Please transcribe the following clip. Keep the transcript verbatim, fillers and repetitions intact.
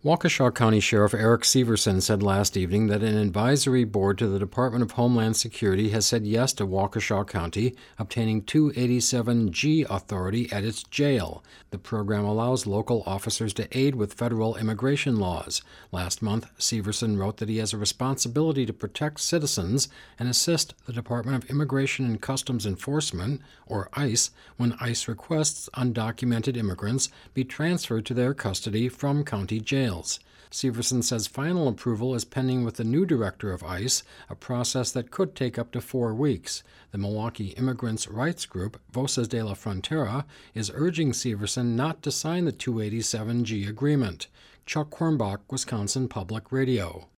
Waukesha County Sheriff Eric Severson said last evening that an advisory board to the Department of Homeland Security has said yes to Waukesha County obtaining two eighty-seven G authority at its jail. The program allows local officers to aid with federal immigration laws. Last month, Severson wrote that he has a responsibility to protect citizens and assist the Department of Immigration and Customs Enforcement, or ICE, when ICE requests undocumented immigrants be transferred to their custody from county jails. Severson says final approval is pending with the new director of ICE, a process that could take up to four weeks. The Milwaukee immigrants' rights group, Voces de la Frontera, is urging Severson not to sign the two eighty-seven G agreement. Chuck Quirmbach, Wisconsin Public Radio.